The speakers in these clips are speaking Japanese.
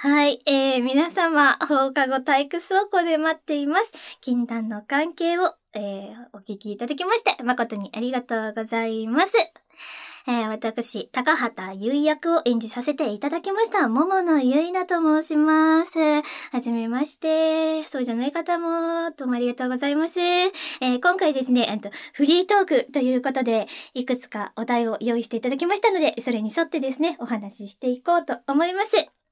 はい、皆様、放課後体育倉庫で待っています。禁断の関係を、お聞きいただきまして、誠にありがとうございます。私、高畑優衣役を演じさせていただきました、桃野優衣なと申します。はじめまして。そうじゃない方も、どうもありがとうございます。今回ですね、フリートークということで、いくつかお題を用意していただきましたので、それに沿ってですね、お話ししていこうと思います。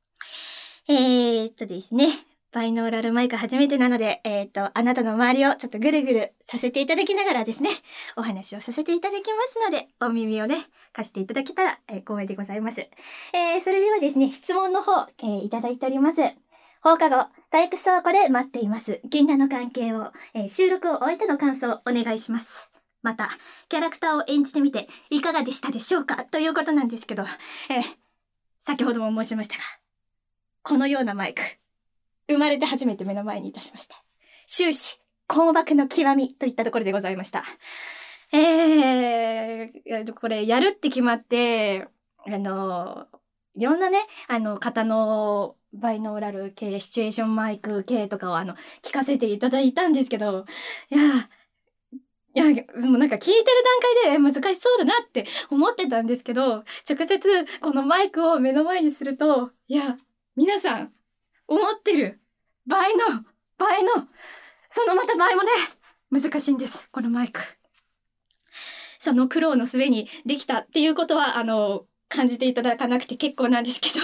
ですね。バイノーラルマイク初めてなので、あなたの周りをちょっとぐるぐるさせていただきながらですね、お話をさせていただきますので、お耳をね、貸していただけたら、光栄でございます。それではですね、質問の方、いただいております。放課後、体育倉庫で待っています。禁断の関係を、収録を終えての感想をお願いします。また、キャラクターを演じてみて、いかがでしたでしょうかということなんですけど、先ほども申しましたが、このようなマイク、生まれて初めて目の前にいたしまして、終始、困惑の極みといったところでございました。これ、やるって決まって、いろんなね、方のバイノーラル系、シチュエーションマイク系とかを聞かせていただいたんですけど、もうなんか聞いてる段階で難しそうだなって思ってたんですけど、直接このマイクを目の前にすると、皆さん、思ってる倍の、そのまた倍もね、難しいんです、このマイク。その苦労の末にできたっていうことは、感じていただかなくて結構なんですけど。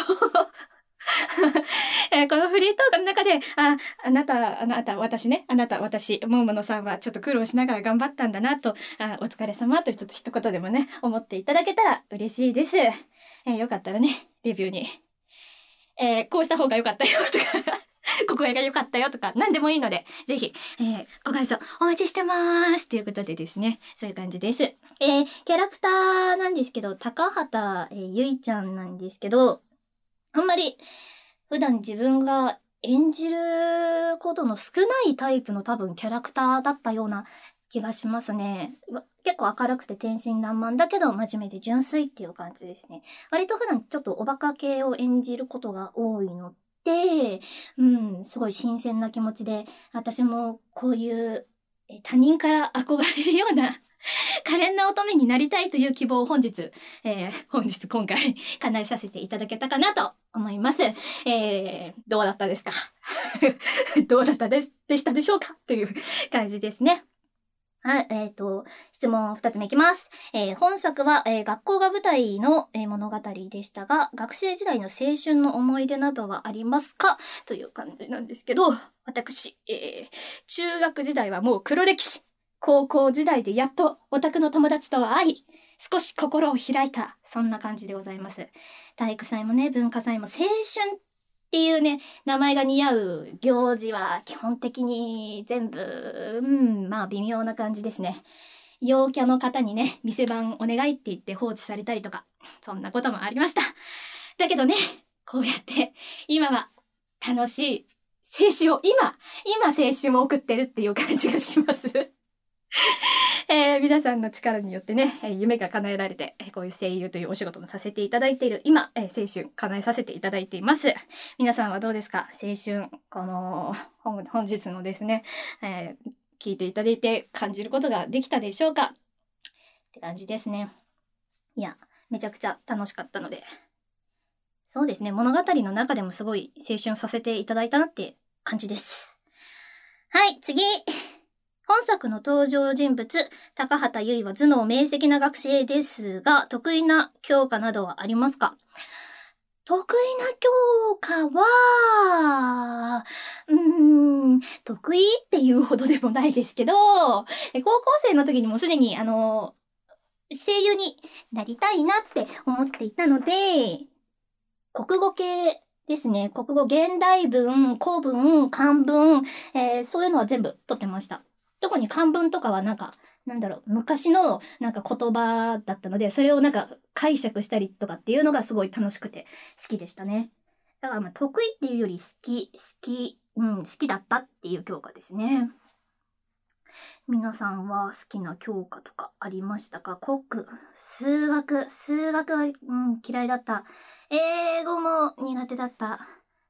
このフリートークの中で、あなた、私、桃野さんはちょっと苦労しながら頑張ったんだなと、お疲れ様とちょっと一言でもね、思っていただけたら嬉しいです。よかったらね、レビューに、こうした方が良かったよとか、ここが良かったよとか、何でもいいので、ぜひ、ご感想お待ちしてます。ということでですね、そういう感じです。キャラクターなんですけど、高畑、ゆいちゃんなんですけど、あんまり普段自分が演じることの少ないタイプの多分キャラクターだったような気がしますね。結構明るくて天真爛漫だけど真面目で純粋っていう感じですね。割と普段ちょっとおバカ系を演じることが多いので、すごい新鮮な気持ちで、私もこういう他人から憧れるような可憐な乙女になりたいという希望を今回叶えさせていただけたかなと思います。どうだったですかどうだったでしたでしょうかという感じですね。はい、質問2つ目いきます。本作は、学校が舞台の、物語でしたが、学生時代の青春の思い出などはありますかという感じなんですけど、私、中学時代はもう黒歴史。高校時代でやっとオタクの友達と会い、少し心を開いた、そんな感じでございます。体育祭もね、文化祭も青春っていうね、名前が似合う行事は基本的に全部、微妙な感じですね。陽キャの方にね、店番お願いって言って放置されたりとか、そんなこともありました。だけどね、こうやって今は楽しい青春を、今青春を送ってるっていう感じがします。皆さんの力によってね、夢が叶えられて、こういう声優というお仕事もさせていただいている今、青春叶えさせていただいています。皆さんはどうですか？青春、この本日のですね、聞いていただいて感じることができたでしょうかって感じですね。いや、めちゃくちゃ楽しかったので。そうですね、物語の中でもすごい青春させていただいたなって感じです。はい、次。本作の登場人物、高畑優衣は頭脳明晰な学生ですが、得意な教科などはありますか？得意な教科は、得意っていうほどでもないですけど、高校生の時にもすでに、声優になりたいなって思っていたので、国語系ですね。国語、現代文、古文、漢文、そういうのは全部取ってました。特に漢文とかは昔の言葉だったので、それを解釈したりとかっていうのがすごい楽しくて好きでしたね。だから得意っていうより好きだったっていう教科ですね。皆さんは好きな教科とかありましたか？数学は、嫌いだった。英語も苦手だった。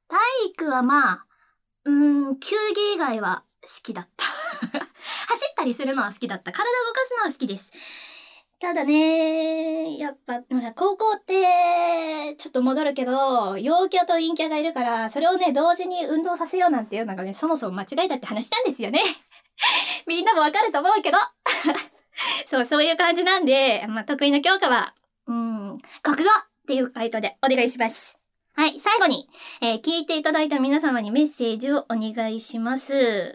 体育はまあ、球技以外は好きだった。走ったりするのは好きだった。体を動かすのは好きです。ただね、やっぱ、ほら、高校って、ちょっと戻るけど、陽キャと陰キャがいるから、それをね、同時に運動させようなんていうのがね、そもそも間違いだって話なんですよね。みんなもわかると思うけど。そういう感じなんで、まあ、得意な教科は、国語っていう回答でお願いします。はい、最後に、聞いていただいた皆様にメッセージをお願いします。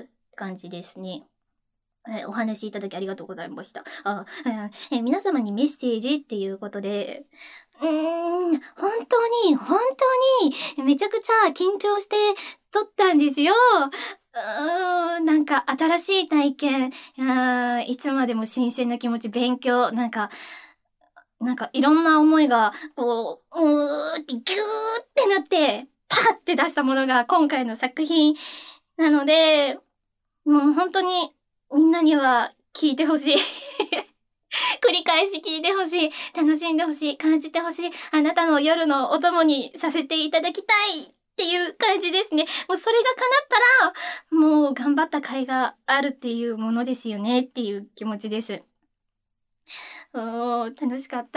感じですね。お話しいただきありがとうございました。皆様にメッセージっていうことで、本当に、めちゃくちゃ緊張して撮ったんですよ。なんか新しい体験、いつまでも新鮮な気持ち、勉強、なんかいろんな思いが、こう、ギューってなって、パーって出したものが今回の作品なので、もう本当にみんなには聞いてほしい。繰り返し聞いてほしい。楽しんでほしい。感じてほしい。あなたの夜のお供にさせていただきたいっていう感じですね。もうそれが叶ったら、もう頑張った甲斐があるっていうものですよねっていう気持ちです。楽しかった。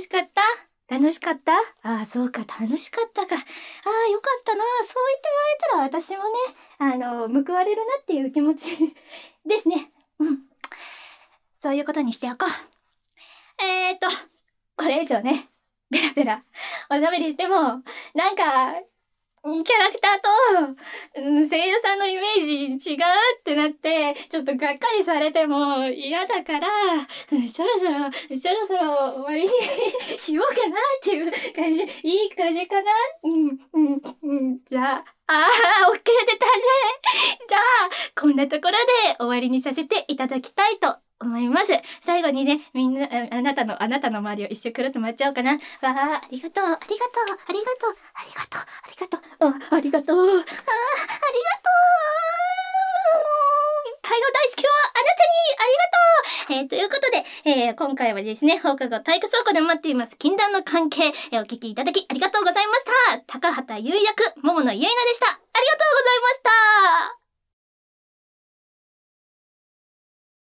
ああ、そうか、楽しかったか。ああ、よかったな。そう言ってもらえたら私もね、報われるなっていう気持ちですね。そういうことにしておこう。これ以上ね、ペラペラおしゃべりしても、なんか、キャラクターと、声優さんのイメージ違うってなって、ちょっとがっかりされても嫌だから、そろそろ終わりにしようかなっていう感じ、いい感じかな。じゃあ、オッケー出たね。じゃあ、こんなところで終わりにさせていただきたいと思います。最後にね、みんな、あなたの周りを一周くるっと回っちゃおうかな。わあ、ありがとう。ありがとう。ありがとう。いっぱいの大好きをあなたにありがとう。ということで、今回はですね、放課後体育倉庫で待っています禁断の関係、お聞きいただきありがとうございました。高畑優役、桃野ゆいなでした。ありがとうございました。